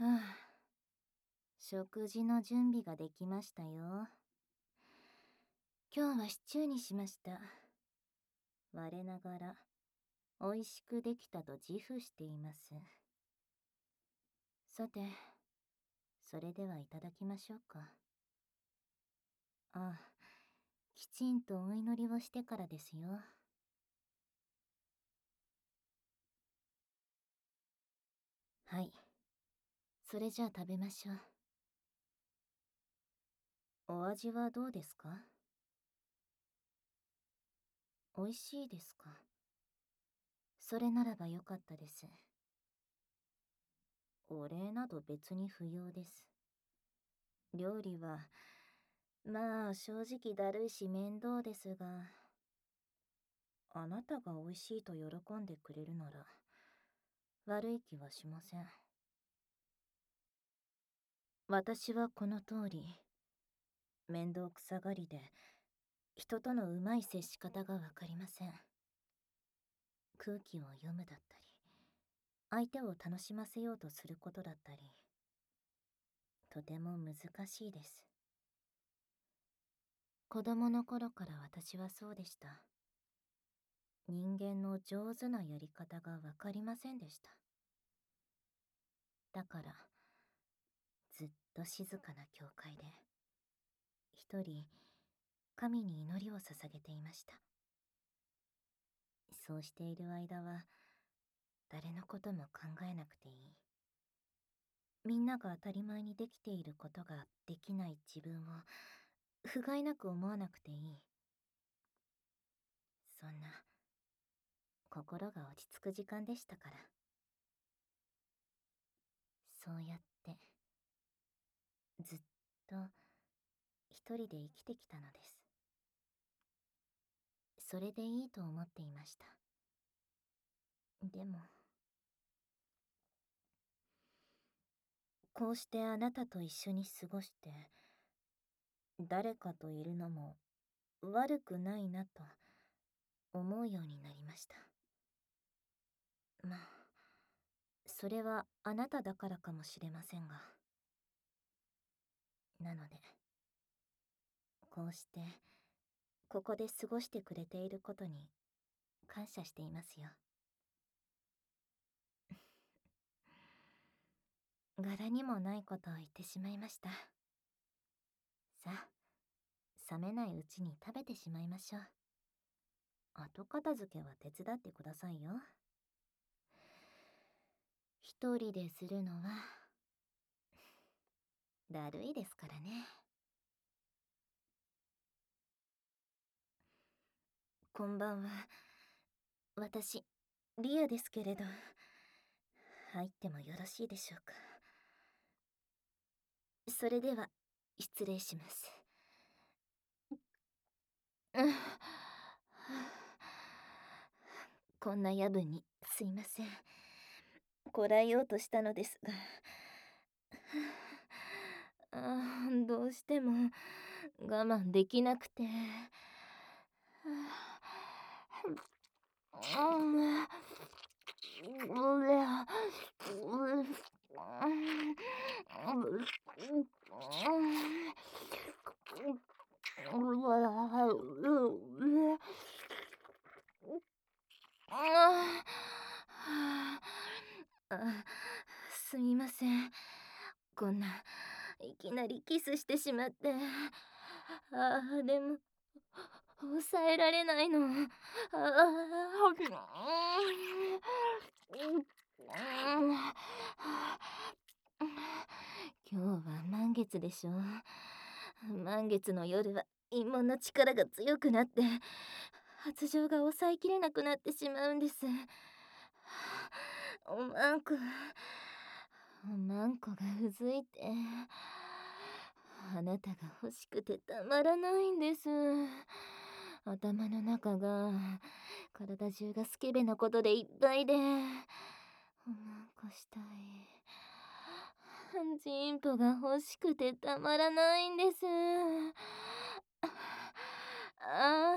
はあ、食事の準備ができましたよ。今日はシチューにしました。我ながら、美味しくできたと自負しています。さて、それではいただきましょうか。ああ、きちんとお祈りをしてからですよ。はい。それじゃあ食べましょう。お味はどうですか？美味しいですか？それならばよかったです。お礼など別に不要です。料理は、まあ正直だるいし面倒ですが、あなたが美味しいと喜んでくれるなら、悪い気はしません。私はこの通り、面倒くさがりで、人とのうまい接し方がわかりません。空気を読むだったり、相手を楽しませようとすることだったり、とても難しいです。子供の頃から私はそうでした。人間の上手なやり方がわかりませんでした。だから、ずっと静かな教会で、一人、神に祈りを捧げていました。そうしている間は、誰のことも考えなくていい。みんなが当たり前にできていることができない自分を、不甲斐なく思わなくていい。そんな、心が落ち着く時間でしたから。そうやって、ずっと、一人で生きてきたのです。それでいいと思っていました。でも、こうしてあなたと一緒に過ごして、誰かといるのも悪くないなと思うようになりました。まあ、それはあなただからかもしれませんが。なので、こうして、ここで過ごしてくれていることに感謝していますよ。柄にもないことを言ってしまいました。さあ、冷めないうちに食べてしまいましょう。後片付けは手伝ってくださいよ。一人でするのは、だるいですからね。こんばんは。私、リアですけれど、入ってもよろしいでしょうか。それでは、失礼します。うん。こんな夜分にすいません。こらえようとしたのですが。どうしても我慢できなくて。あ、すみません。こんないきなりキスしてしまって。でも、抑えられないの。今日は満月でしょ。満月の夜は陰謀の力が強くなって、発情が抑えきれなくなってしまうんです。おまんこ、おまんこがうずいて、あなたが欲しくてたまらないんです。頭の中が、体中がスケベなことでいっぱいで、おまんこしたい。チンポが欲しくてたまらないんです。あ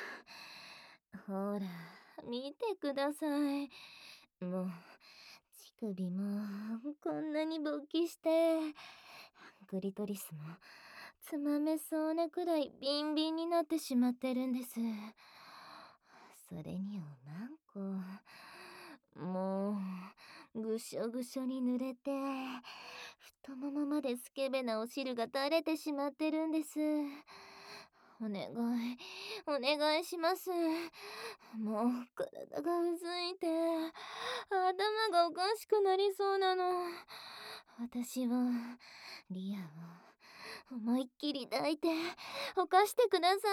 ほら、見てください。もう、 首もこんなに勃起して、クリトリスもつまめそうなくらいビンビンになってしまってるんです。それにおまんこ、もうぐしょぐしょに濡れて、太ももまでスケベなお汁が垂れてしまってるんです。お願い、お願いします。もう体がうずいて、頭がおかしくなりそうなの。私はリアを思いっきり抱いて犯してください。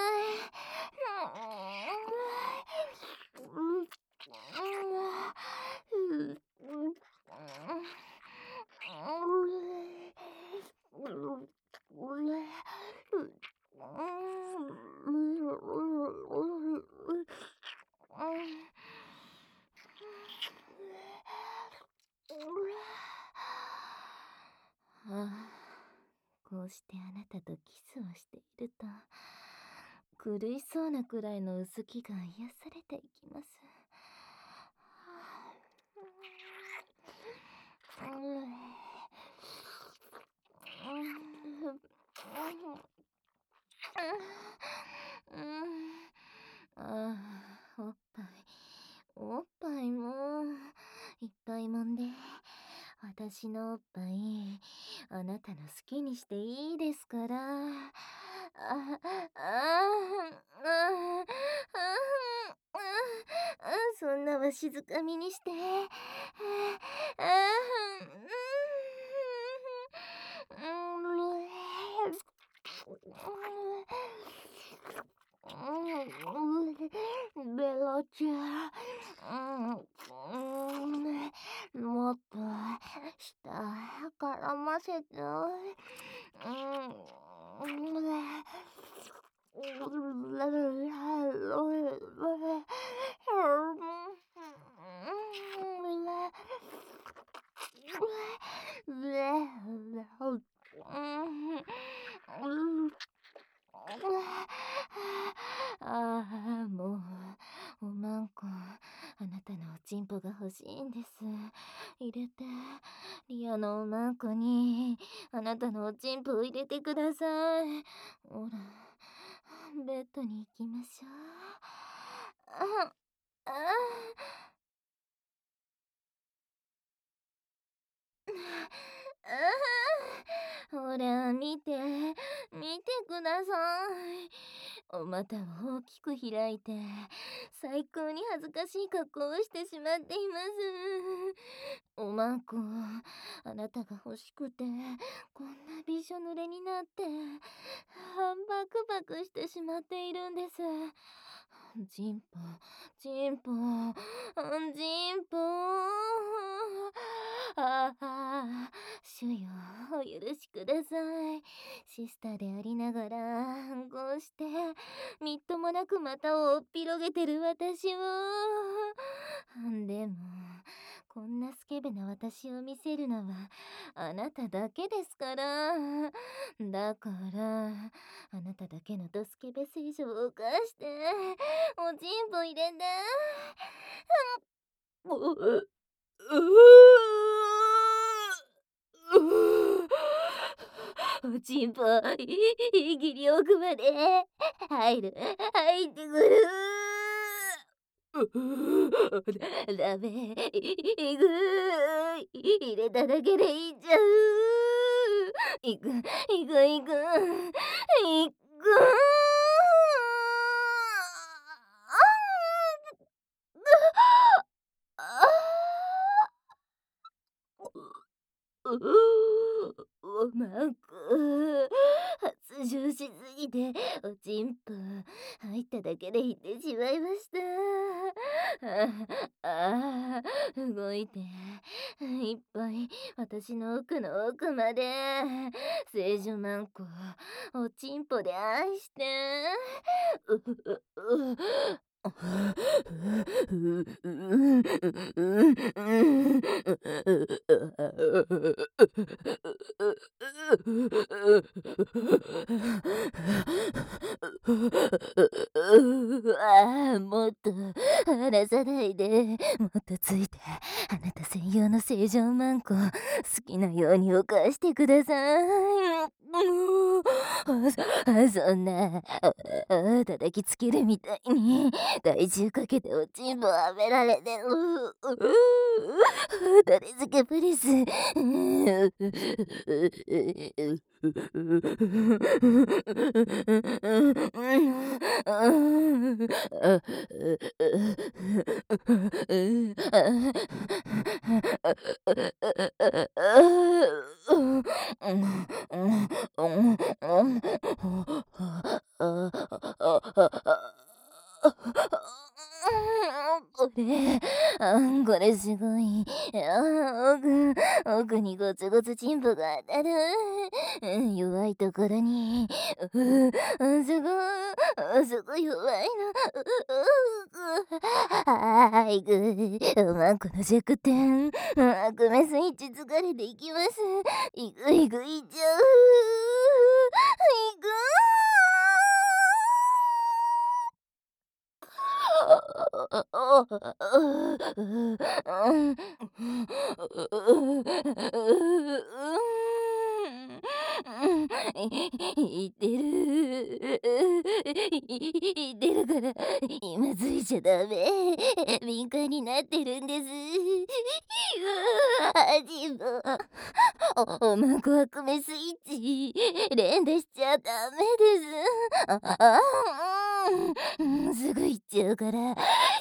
こうしてあなたとキスをしていると、苦しそうなくらいのうずきが癒されていきます。おっぱい、おっぱいもいっぱいもんで、私のおっぱい、あなたの好きにしていいですから。そんなわしづかみにして。ベロちゃん、もっと舌絡ませて。もう、おまんこ、あなたのおちんぽが欲しいんです。入れて、リアのおまんこに、あなたのおちんぽを入れてください。ほら、ベッドに行きましょう。ほら、見て、見てください。お股を大きく開いて、最高に恥ずかしい格好をしてしまっています。おまんこ、あなたが欲しくて、こんなびしょ濡れになって、バクバクしてしまっているんです。チンポ、チンポ、チンポ。主よ、お許しください。シスターでありながら、こうして、みっともなく股をおっぴろげてる私を。でも、こんなスケベな私を見せるのは、あなただけですから。だから、あなただけのドスケベ水晶を犯して、おちんぽ入れて。おちんぽ、いぎり奥まで入ってくる。ダメ、いく、入れただけでいっちゃう。いく、いく、いく、いく。おまんこ、発情しすぎて、おちんぽ、入っただけでいってしまいました。動いて、いっぱい、私の奥の奥まで、聖女まんこ、おちんぽで愛して。 もっと離さないで。もっとついて、あなた専用の正常マンコ、好きなように犯してください。もう、そんな、叩きつけるみたいに、体重かけておちんぽはめられてる。誰付けプリス。これすごい。奥にゴツゴツチンポが当たる。弱いところに。すごい弱いの。マンコの弱点。悪夢スイッチ疲れていきます。いくいっちゃう。いく。言ってる。言ってるから、今ついちゃダメ。敏感になってるんです。ジンボ。マンコ悪夢スイッチ、連打しちゃダメです。すぐ行っちゃうから。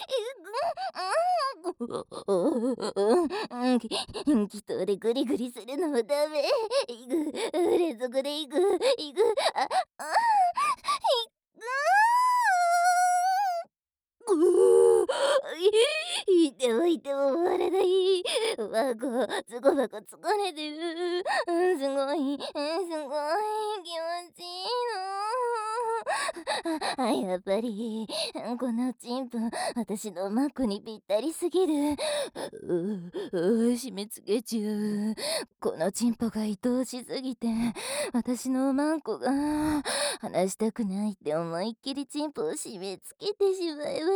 気頭でグリグリするのもダメ。連続でいく。あ、いても終わらない。ズコバコ疲れてる。すごい、気持ちいいの。やっぱり、このチンポ、私のマッコにぴったりすぎる。締め付けちゃう。このチンポが愛おしすぎて、私のマンコが離したくないって思いっきりチンポを締め付けてしまいます。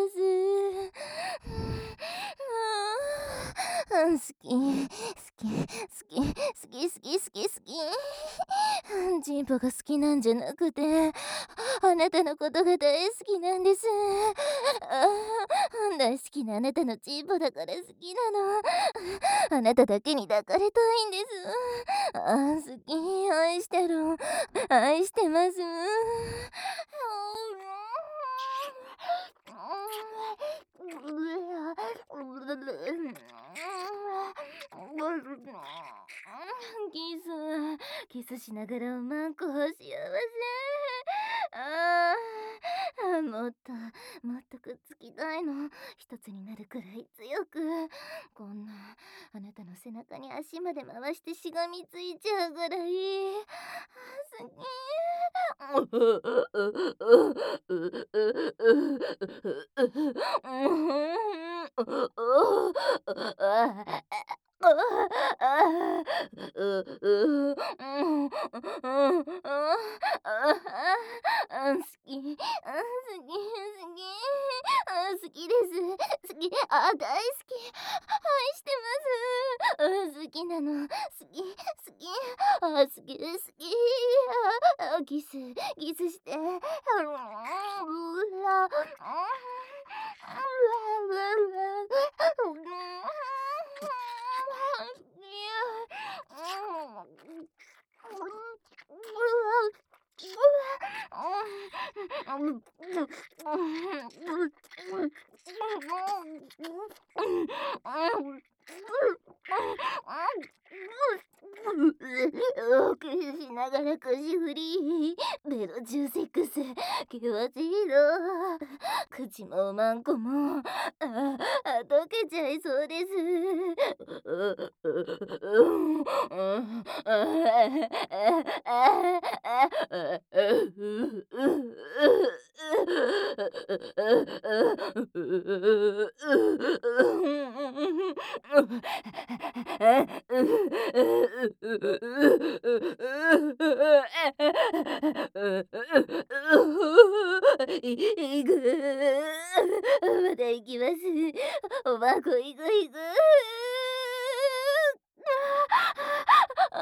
好き。チンポが好きなんじゃなくて、あなたのことが大好きなんです。大好きなあなたのチンポだから好きなの。あなただけに抱かれたいんです。好き、愛してる。愛してます。キスしながらマンコを幸せ。もっとくっつきたいの。一つになるくらい強く。こんな、あなたの背中に足まで回してしがみついちゃうぐらい。好き。好きです。好き。大好き。愛してます。好きなの。好き。好き。キスして。くしながら腰振り。ベロ中セックス。気持ちいいの。口もマンコも、溶けちゃいそうです。いく。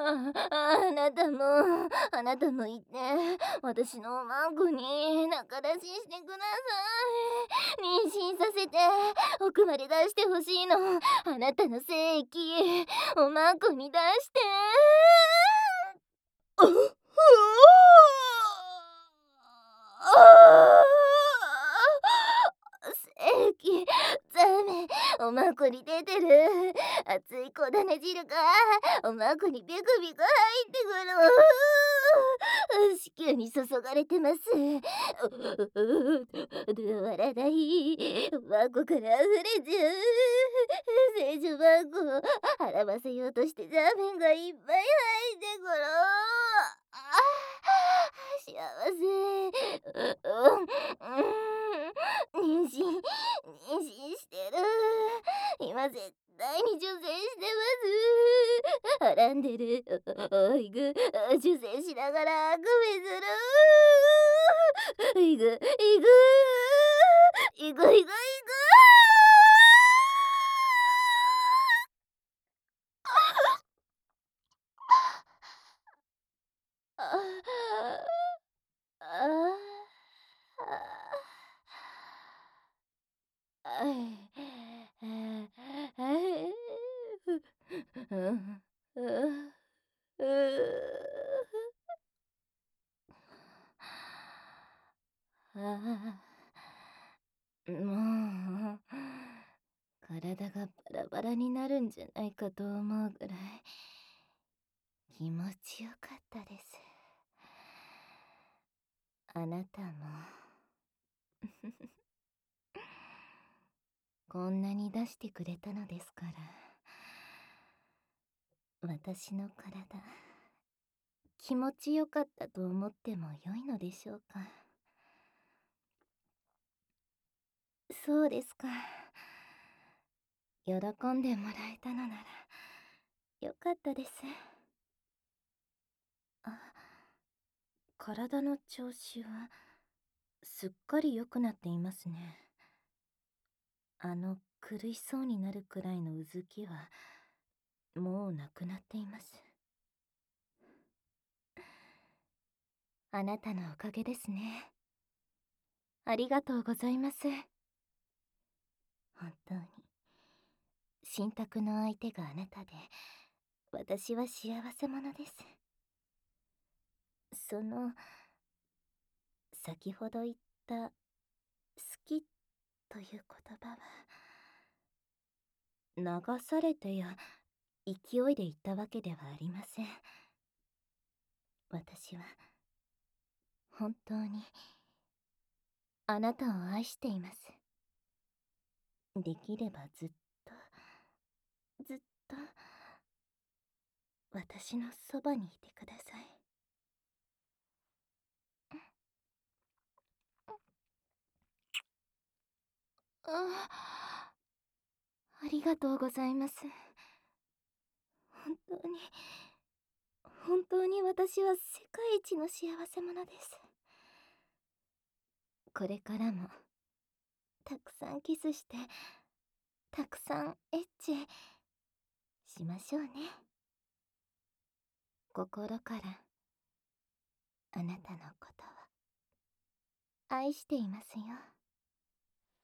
あなたも、あなたもいて、私のおまんこに仲出ししてください。妊娠させて、奥まで出してほしいの。あなたの精液、おまんこに出して。ううあ正規ザメおまんこに出てる熱い小種汁がおまんこにビクビク入ってくる子宮に注がれてます止まらないおまんこから溢れちゃう聖女マンコを払わせようとしてザーメンがいっぱい入ってくる幸せ妊娠してる今絶対に受精してますはらんでるいぐ受精しながらあくびするいぐあもう体がバラバラになるんじゃないかと思うぐらい気持ちよかったです。あなたもこんなに出してくれたのですから私の体気持ちよかったと思っても良いのでしょうか。そうですか。喜んでもらえたのならよかったです。あ、体の調子はすっかり良くなっていますね。苦しそうになるくらいのうずきはもうなくなっています。あなたのおかげですね。ありがとうございます。本当に信託の相手があなたで私は幸せ者です。先ほど言った好きという言葉は流されてや勢いで言ったわけではありません。私は本当にあなたを愛しています。できればずっと私のそばにいてください。ありがとうございます。本当に本当に私は世界一の幸せ者です。これからもたくさんキスしてたくさんエッチしましょうね。心からあなたのことを愛していますよ。